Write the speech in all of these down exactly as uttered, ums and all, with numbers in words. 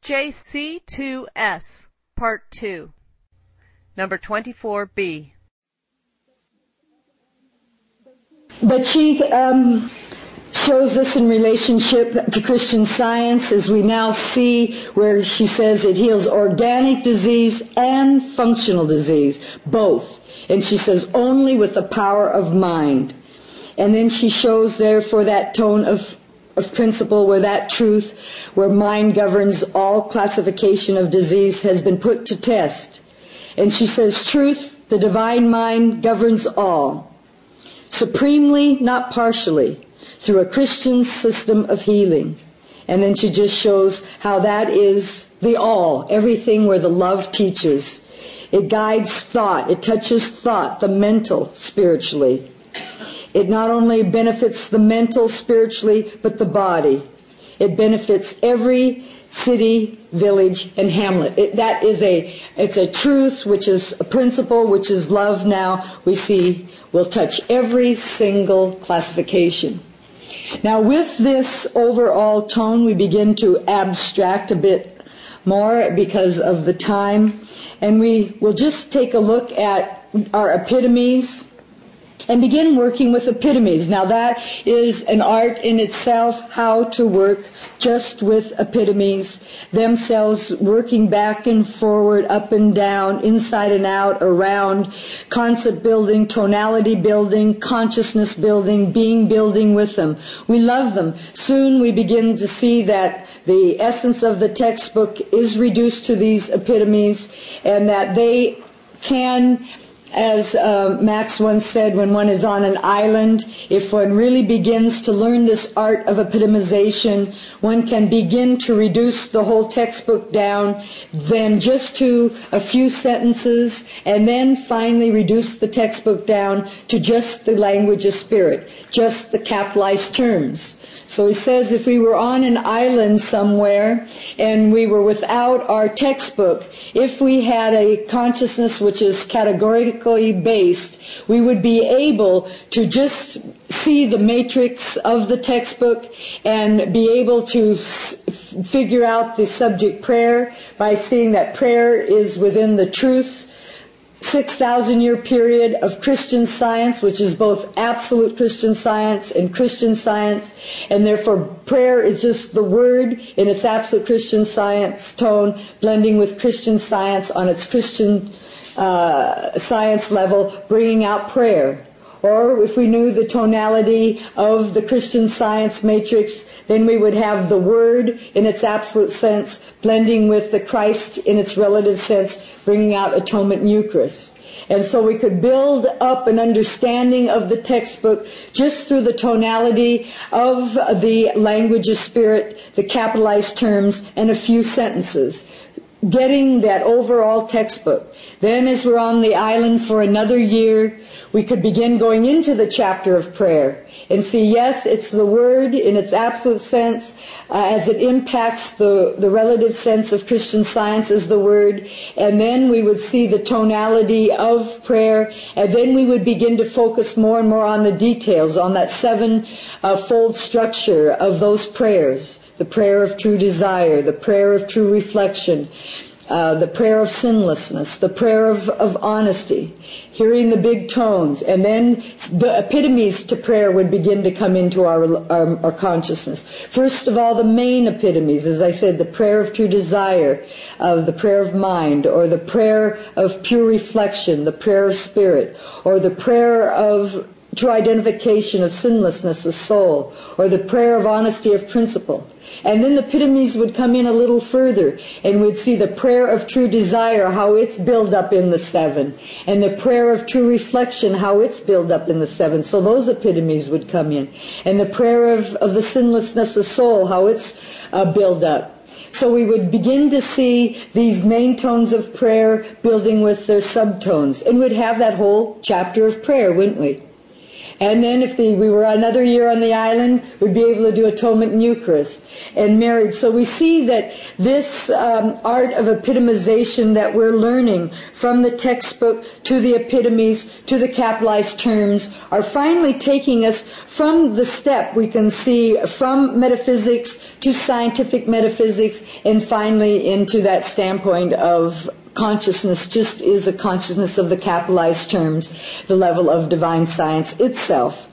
J C two S, Part two, Number twenty-four B. But she um, shows this in relationship to Christian Science, as we now see, where she says it heals organic disease and functional disease, both. And she says only with the power of mind. And then she shows therefore that tone of, of principle where that truth, where mind governs all classification of disease, has been put to test. And she says truth, the divine mind, governs all, supremely, not partially, through a Christian system of healing. And then she just shows how that is the all, everything where the love teaches. It guides thought, it touches thought, the mental, spiritually. It not only benefits the mental spiritually, but the body. It benefits every city, village, and hamlet. It, that is a, it's a truth, which is a principle, which is love now, we see will touch every single classification. Now with this overall tone, we begin to abstract a bit more because of the time. And we will just take a look at our epitomes and begin working with epitomes. Now that is an art in itself, how to work just with epitomes, themselves working back and forward, up and down, inside and out, around, concept building, tonality building, consciousness building, being building with them. We love them. Soon we begin to see that the essence of the textbook is reduced to these epitomes, and that they can, as uh, Max once said, when one is on an island, if one really begins to learn this art of epitomization, one can begin to reduce the whole textbook down, then just to a few sentences, and then finally reduce the textbook down to just the language of spirit, just the capitalized terms. So he says if we were on an island somewhere and we were without our textbook, if we had a consciousness which is categorically based, we would be able to just see the matrix of the textbook and be able to s- figure out the subject prayer by seeing that prayer is within the truth six thousand year period of Christian Science, which is both absolute Christian Science and Christian Science, and therefore prayer is just the word in its absolute Christian Science tone, blending with Christian Science on its Christian uh, Science level, bringing out prayer. Or if we knew the tonality of the Christian Science matrix, then we would have the Word in its absolute sense, blending with the Christ in its relative sense, bringing out atonement and Eucharist. And so we could build up an understanding of the textbook just through the tonality of the language of spirit, the capitalized terms, and a few sentences, getting that overall textbook. Then as we're on the island for another year, we could begin going into the chapter of prayer and see, yes, it's the Word in its absolute sense, uh, as it impacts the, the relative sense of Christian Science as the Word, and then we would see the tonality of prayer, and then we would begin to focus more and more on the details, on that seven-fold uh, structure of those prayers. The prayer of true desire, the prayer of true reflection, uh, the prayer of sinlessness, the prayer of, of honesty, hearing the big tones, and then the epitomes to prayer would begin to come into our, our, our consciousness. First of all, the main epitomes, as I said, the prayer of true desire, uh, the prayer of mind, or the prayer of pure reflection, the prayer of spirit, or the prayer of true identification of sinlessness of soul, or the prayer of honesty of principle. And then the epitomes would come in a little further, and we'd see the prayer of true desire, how it's built up in the seven, and the prayer of true reflection, how it's built up in the seven. So those epitomes would come in. And the prayer of, of the sinlessness of soul, how it's uh, built up. So we would begin to see these main tones of prayer building with their subtones, and we'd have that whole chapter of prayer, wouldn't we? And then if the, we were another year on the island, we'd be able to do atonement and Eucharist and marriage. So we see that this um, art of epitomization that we're learning from the textbook to the epitomes to the capitalized terms are finally taking us from the step we can see from metaphysics to scientific metaphysics and finally into that standpoint of consciousness just is a consciousness of the capitalized terms, the level of divine science itself.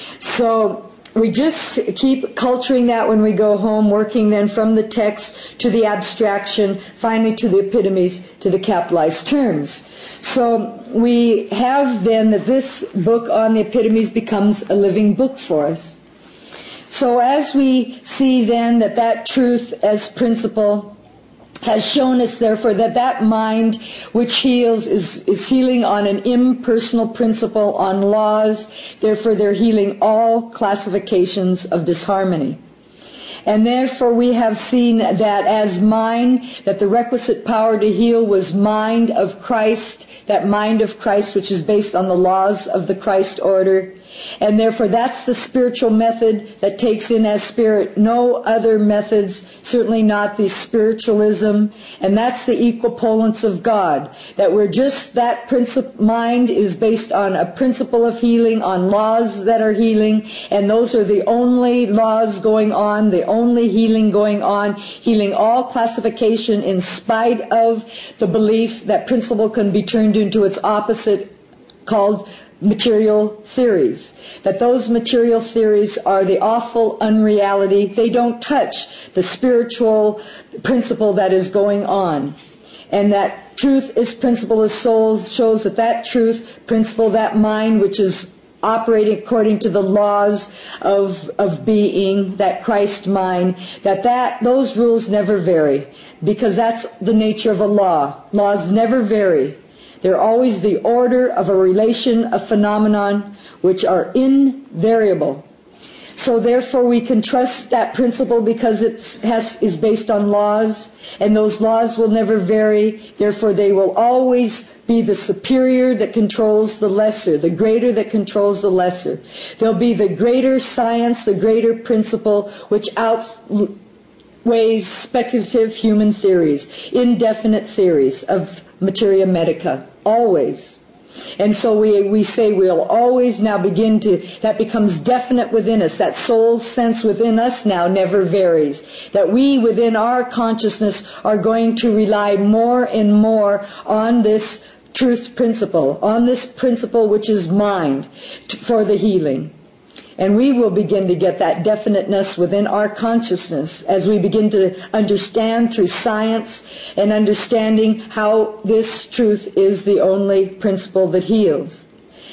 So we just keep culturing that when we go home, working then from the text to the abstraction, finally to the epitomes, to the capitalized terms. So we have then that this book on the epitomes becomes a living book for us. So as we see then that that truth as principle has shown us, therefore, that that mind which heals is, is healing on an impersonal principle, on laws. Therefore, they're healing all classifications of disharmony. And therefore, we have seen that as mind, that the requisite power to heal was mind of Christ, that mind of Christ which is based on the laws of the Christ order. And therefore, that's the spiritual method that takes in as spirit no other methods, certainly not the spiritualism. And that's the equipolence of God, that we're just, that princip- mind is based on a principle of healing, on laws that are healing, and those are the only laws going on, the only healing going on, healing all classification in spite of the belief that principle can be turned into its opposite, called material theories. That those material theories are the awful unreality. They don't touch the spiritual principle that is going on. And that truth is principle is soul shows that that truth, principle, that mind which is operating according to the laws of of being, that Christ mind, that, that those rules never vary, because that's the nature of a law. Laws never vary. They're always the order of a relation, a phenomenon, which are invariable. So therefore we can trust that principle because it has, is based on laws, and those laws will never vary. Therefore they will always be the superior that controls the lesser, the greater that controls the lesser. There'll be the greater science, the greater principle, which outweighs speculative human theories, indefinite theories of materia medica. Always. And so we we say we'll always now begin to, that becomes definite within us. That soul sense within us now never varies. That we within our consciousness are going to rely more and more on this truth principle, on this principle which is mind for the healing. And we will begin to get that definiteness within our consciousness as we begin to understand through science and understanding how this truth is the only principle that heals.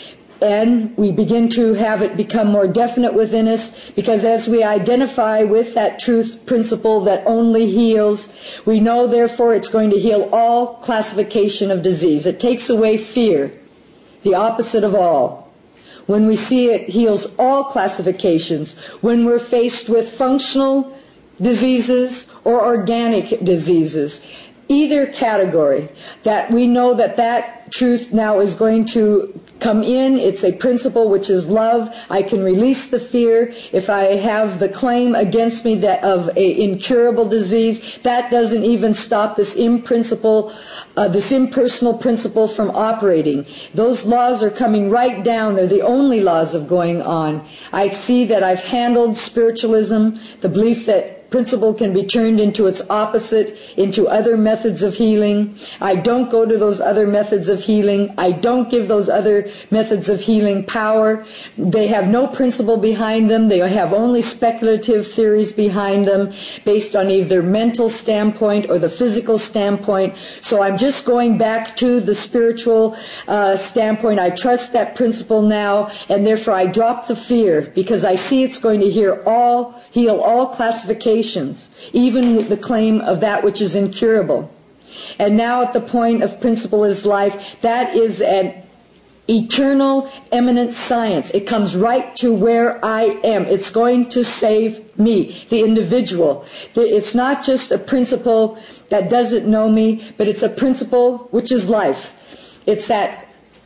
And we begin to have it become more definite within us, because as we identify with that truth principle that only heals, we know therefore it's going to heal all classification of disease. It takes away fear, the opposite of all. When we see it heals all classifications, when we're faced with functional diseases or organic diseases, either category, that we know that that truth now is going to come in. It's a principle which is love. I can release the fear. If I have the claim against me that of a incurable disease, that doesn't even stop this imprinciple, uh, this impersonal principle from operating. Those laws are coming right down. They're the only laws of going on. I see that I've handled spiritualism, the belief that principle can be turned into its opposite, into other methods of healing. I don't go to those other methods of healing. I don't give those other methods of healing power. They have no principle behind them. They have only speculative theories behind them based on either mental standpoint or the physical standpoint. So I'm just going back to the spiritual uh, standpoint. I trust that principle now, and therefore I drop the fear because I see it's going to heal all, heal all classifications, even with the claim of that which is incurable. And now at the point of principle is life, that is an eternal, eminent science. It comes right to where I am. It's going to save me, the individual. It's not just a principle that doesn't know me, but it's a principle which is life. It's that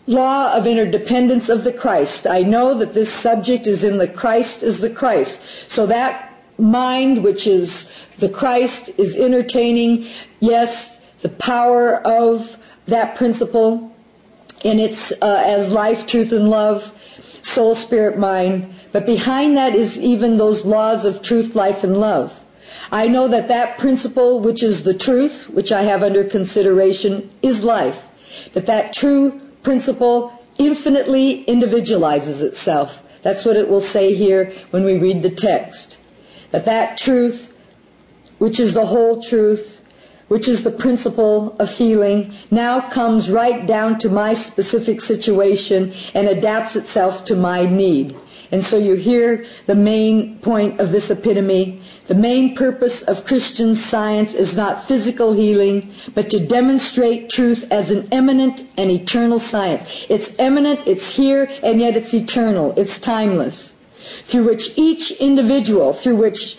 law of interdependence of the Christ. I know that this subject is in the Christ is the Christ. So that mind, which is the Christ, is entertaining, yes, the power of that principle in its uh, as life, truth, and love, soul, spirit, mind. But behind that is even those laws of truth, life, and love. I know that that principle, which is the truth, which I have under consideration, is life. That that true principle infinitely individualizes itself. That's what it will say here when we read the text. That that truth, which is the whole truth, which is the principle of healing, now comes right down to my specific situation and adapts itself to my need. And so you hear the main point of this epitome. The main purpose of Christian Science is not physical healing, but to demonstrate truth as an eminent and eternal science. It's eminent, it's here, and yet it's eternal, it's timeless, through which each individual, through which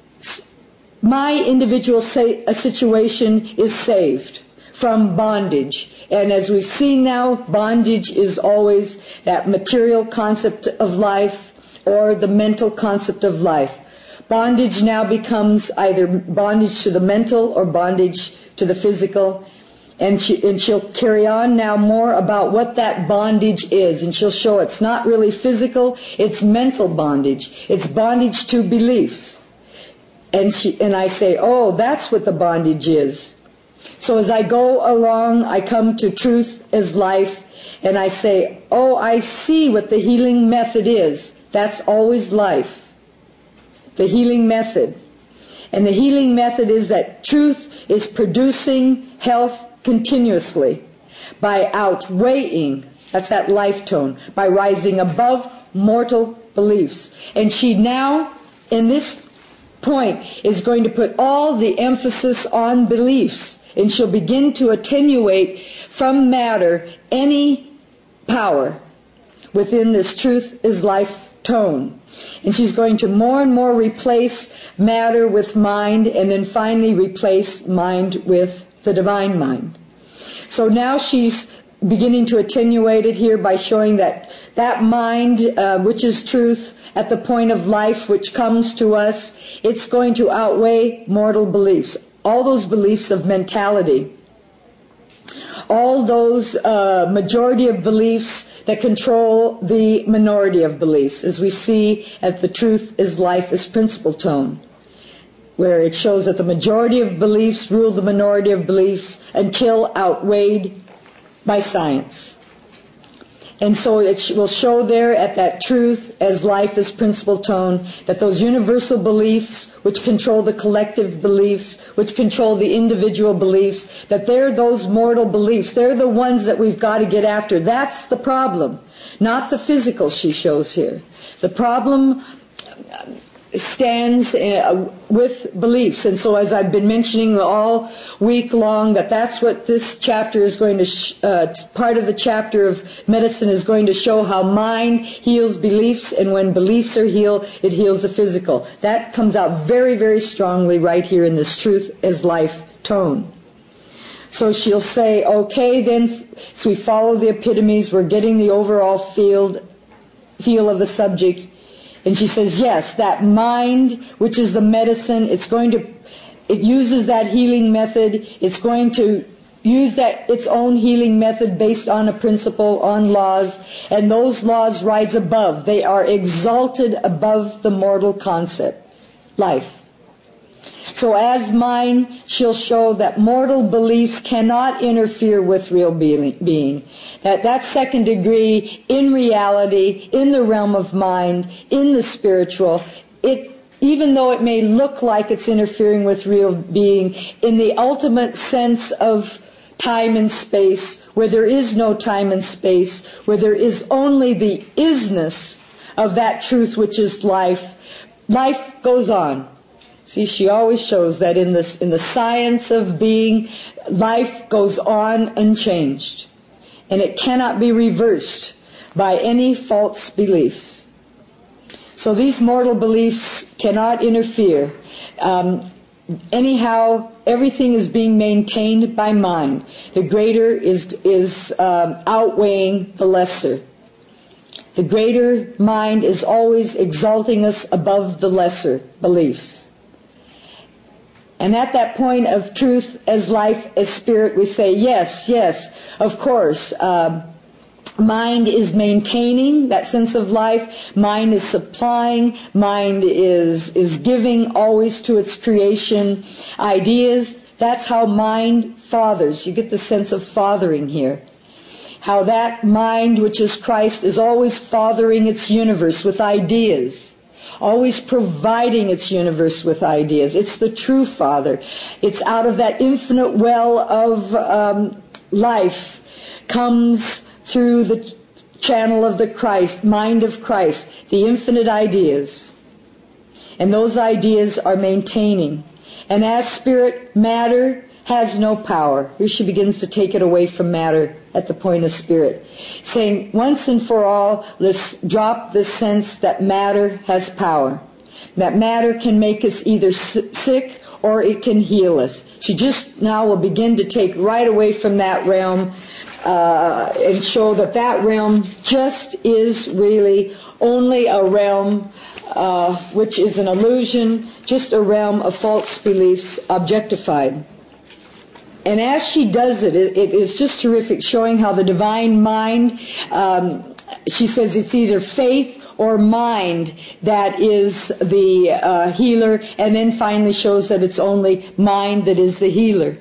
my individual say, a situation is saved from bondage. And as we've seen now, bondage is always that material concept of life or the mental concept of life. Bondage now becomes either bondage to the mental or bondage to the physical. And, she, and she'll carry on now more about what that bondage is. And she'll show it's not really physical, it's mental bondage. It's bondage to beliefs. And she, and I say, oh, that's what the bondage is. So as I go along, I come to truth as life, and I say, oh, I see what the healing method is. That's always life. The healing method. And the healing method is that truth is producing health continuously by outweighing, that's that life tone, by rising above mortal beliefs. And she now, in this point, is going to put all the emphasis on beliefs. And she'll begin to attenuate from matter any power within this truth is life tone. And she's going to more and more replace matter with mind, and then finally replace mind with the divine mind. So now she's beginning to attenuate it here by showing that that mind, uh, which is truth, at the point of life which comes to us, it's going to outweigh mortal beliefs. All those beliefs of mentality, all those uh, majority of beliefs that control the minority of beliefs, as we see at the truth is life is principle tone, where it shows that the majority of beliefs rule the minority of beliefs until outweighed by science. And so it will show there at that truth as life is principle tone that those universal beliefs which control the collective beliefs, which control the individual beliefs, that they're those mortal beliefs. They're the ones that we've got to get after. That's the problem, not the physical she shows here. The problem stands uh, with beliefs. And so as I've been mentioning all week long, that that's what this chapter is going to, sh- uh, part of the chapter of medicine is going to show how mind heals beliefs, and when beliefs are healed, it heals the physical. That comes out very, very strongly right here in this truth as life tone. So she'll say, okay, then, so we follow the epitomes, we're getting the overall field, feel of the subject. And she says, yes, that mind, which is the medicine, it's going to, it uses that healing method. It's going to use that its own healing method based on a principle, on laws, and those laws rise above. They are exalted above the mortal concept, life. So as mind, she'll show that mortal beliefs cannot interfere with real being. That that second degree, in reality, in the realm of mind, in the spiritual, it, even though it may look like it's interfering with real being, in the ultimate sense of time and space, where there is no time and space, where there is only the isness of that truth which is life, life goes on. See, she always shows that in this, in the science of being, life goes on unchanged. And it cannot be reversed by any false beliefs. So these mortal beliefs cannot interfere. Um, anyhow, everything is being maintained by mind. The greater is, is um, outweighing the lesser. The greater mind is always exalting us above the lesser beliefs. And at that point of truth as life as spirit, we say, yes, yes, of course. Um, mind is maintaining that sense of life. Mind is supplying. Mind is, is giving always to its creation ideas. That's how mind fathers. You get the sense of fathering here. How that mind, which is Christ, is always fathering its universe with ideas. Always providing its universe with ideas. It's the true Father. It's out of that infinite well of um, life comes through the channel of the Christ, mind of Christ, the infinite ideas. And those ideas are maintaining. And as spirit, matter has no power. Here she begins to take it away from matter at the point of spirit, saying once and for all, let's drop the sense that matter has power, that matter can make us either sick or it can heal us. She just now will begin to take right away from that realm uh, and show that that realm just is really only a realm uh, which is an illusion, just a realm of false beliefs objectified. And as she does it, it, it is just terrific, showing how the divine mind, um, she says it's either faith or mind that is the uh, healer, and then finally shows that it's only mind that is the healer.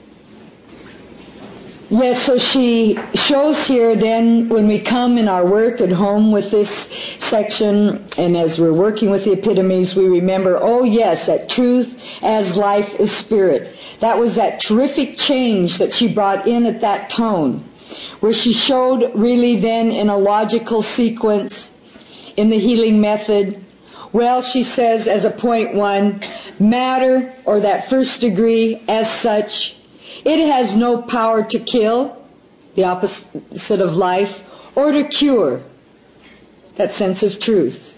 Yes, so she shows here then when we come in our work at home with this section, and as we're working with the epitomes, we remember, oh yes, that truth as life is spirit. That was that terrific change that she brought in at that tone, where she showed really then in a logical sequence in the healing method. Well, she says as a point one, matter, or that first degree as such, it has no power to kill, the opposite of life, or to cure, that sense of truth.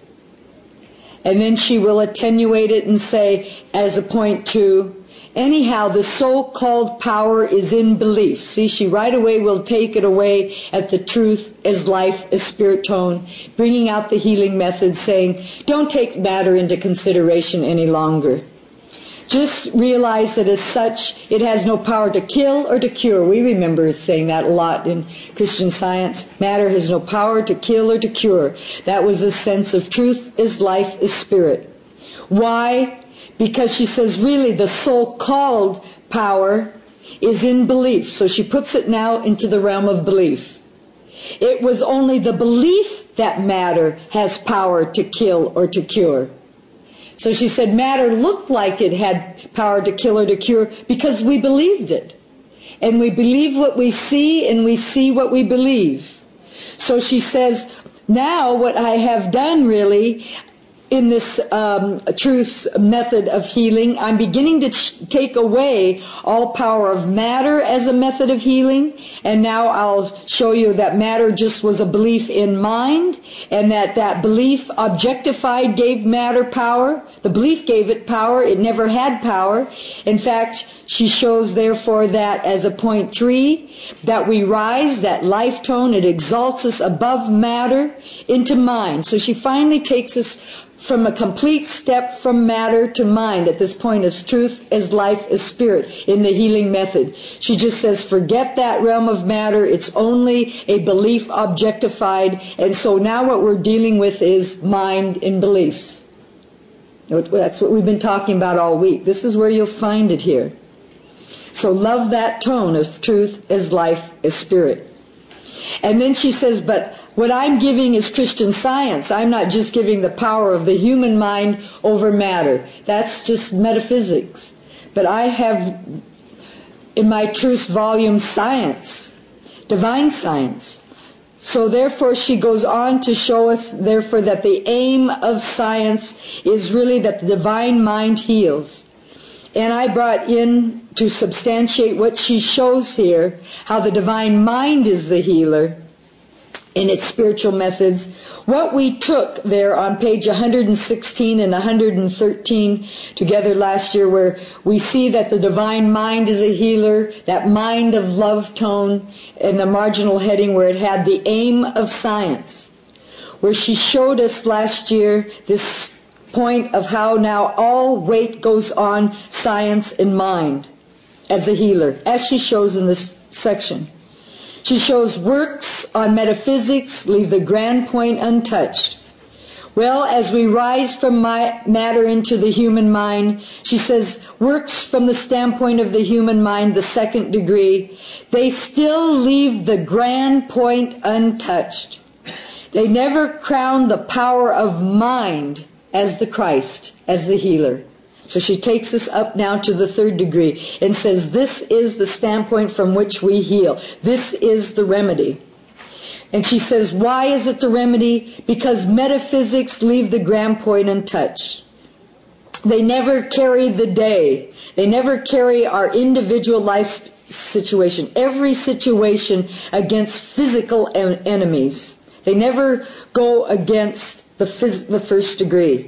And then she will attenuate it and say, as a point two, anyhow, the so-called power is in belief. See, she right away will take it away at the truth as life, as spirit tone, bringing out the healing method, saying, don't take matter into consideration any longer. Just realize that as such, it has no power to kill or to cure. We remember saying that a lot in Christian Science. Matter has no power to kill or to cure. That was the sense of truth is life is spirit. Why? Because she says really the so-called power is in belief. So she puts it now into the realm of belief. It was only the belief that matter has power to kill or to cure. So she said matter looked like it had power to kill or to cure because we believed it. And we believe what we see, and we see what we believe. So she says, now what I have done really in this um, truth method of healing, I'm beginning to ch- take away all power of matter as a method of healing, and now I'll show you that matter just was a belief in mind, and that that belief objectified gave matter power. The belief gave it power. It never had power. In fact, she shows therefore that as a point three, that we rise, that life tone, it exalts us above matter into mind. So she finally takes us from a complete step from matter to mind at this point as truth, as life, as spirit in the healing method. She just says, forget that realm of matter. It's only a belief objectified. And so now what we're dealing with is mind in beliefs. That's what we've been talking about all week. This is where you'll find it here. So love that tone of truth as life, as spirit. And then she says, but what I'm giving is Christian Science. I'm not just giving the power of the human mind over matter. That's just metaphysics. But I have in my truth volume science, divine science. So therefore she goes on to show us therefore that the aim of science is really that the divine mind heals. And I brought in to substantiate what she shows here, how the divine mind is the healer. in its spiritual methods. What we took there on page one hundred sixteen and one hundred thirteen together last year, where we see that the divine mind is a healer, that mind of love tone, in the marginal heading where it had the aim of science, where she showed us last year this point of how now all weight goes on science and mind as a healer, as she shows in this section. She shows works on metaphysics leave the grand point untouched. Well, as we rise from my matter into the human mind, she says works from the standpoint of the human mind, the second degree, they still leave the grand point untouched. They never crown the power of mind as the Christ, as the healer. So she takes us up now to the third degree and says this is the standpoint from which we heal. This is the remedy. And she says, why is it the remedy? Because metaphysics leave the grand point untouched. They never carry the day. They never carry our individual life situation, every situation against physical en- enemies. They never go against the, phys- the first degree.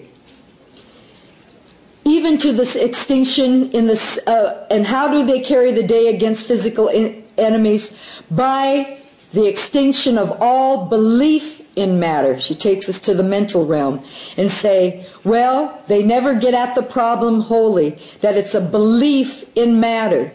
Even to this extinction in this, uh, and how do they carry the day against physical in- enemies? By the extinction of all belief in matter. She takes us to the mental realm and say, well, they never get at the problem wholly, that it's a belief in matter.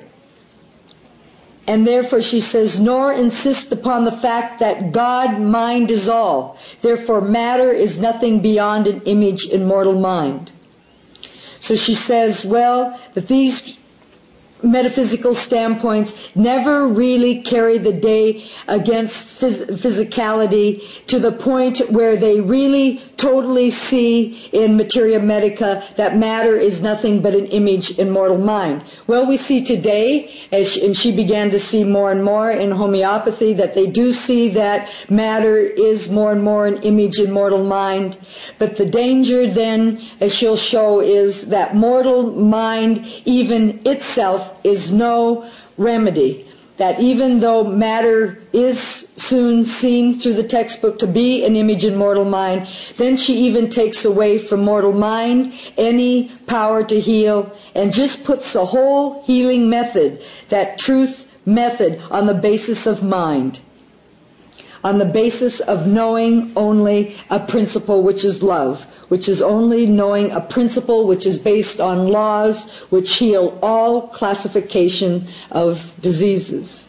And therefore she says, nor insist upon the fact that God mind is all. Therefore matter is nothing beyond an image in mortal mind. So she says, well, that these metaphysical standpoints never really carry the day against phys- physicality to the point where they really totally see in Materia Medica that matter is nothing but an image in mortal mind. Well, we see today, as she, and she began to see more and more in homeopathy, that they do see that matter is more and more an image in mortal mind. But the danger then, as she'll show, is that mortal mind, even itself, is no remedy. That even though matter is soon seen through the textbook to be an image in mortal mind, then she even takes away from mortal mind any power to heal and just puts the whole healing method, that truth method, on the basis of mind. On the basis of knowing only a principle which is love, which is only knowing a principle which is based on laws which heal all classification of diseases.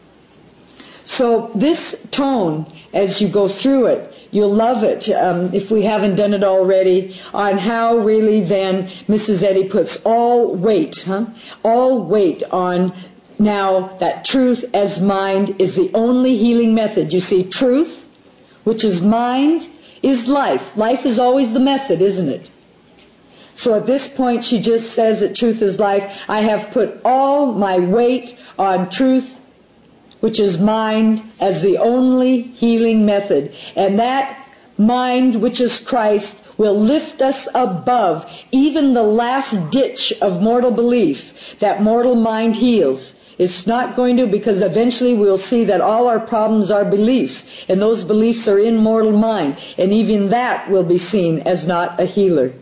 So this tone, as you go through it, you'll love it, um, if we haven't done it already, on how really then Missus Eddy puts all weight, huh? all weight on now that truth as mind is the only healing method. You see, truth, which is mind, is life. Life is always the method, isn't it? So at this point she just says that truth is life. I have put all my weight on truth, which is mind, as the only healing method. And that mind, which is Christ, will lift us above even the last ditch of mortal belief that mortal mind heals. It's not going to, because eventually we'll see that all our problems are beliefs, and those beliefs are in mortal mind, and even that will be seen as not a healer.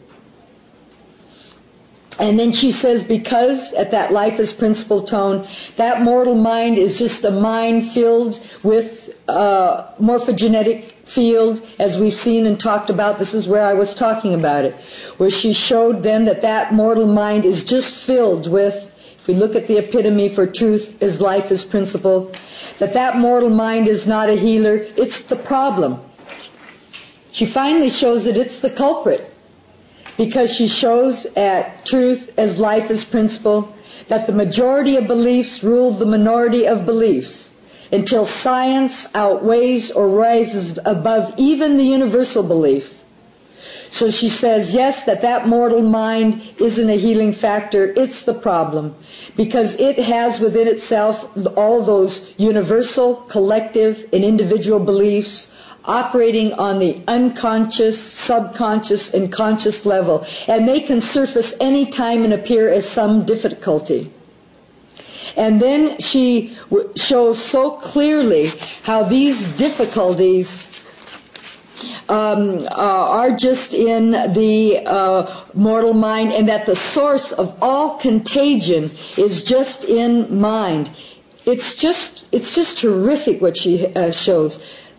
And then she says, because at that life is principle tone, that mortal mind is just a mind filled with uh, morphogenetic field, as we've seen and talked about. This is where I was talking about it, where she showed then that that mortal mind is just filled with, if we look at the epitome for truth as life is principle, that that mortal mind is not a healer, it's the problem. She finally shows that it's the culprit, because she shows at truth as life is principle that the majority of beliefs rule the minority of beliefs until science outweighs or rises above even the universal beliefs. So she says, yes, that that mortal mind isn't a healing factor, it's the problem, because it has within itself all those universal, collective, and individual beliefs operating on the unconscious, subconscious, and conscious level, and they can surface any time and appear as some difficulty. And then she w- shows so clearly how these difficulties um, uh, are just in the uh, mortal mind, and that the source of all contagion is just in mind. It's just, it's just terrific what she uh, shows.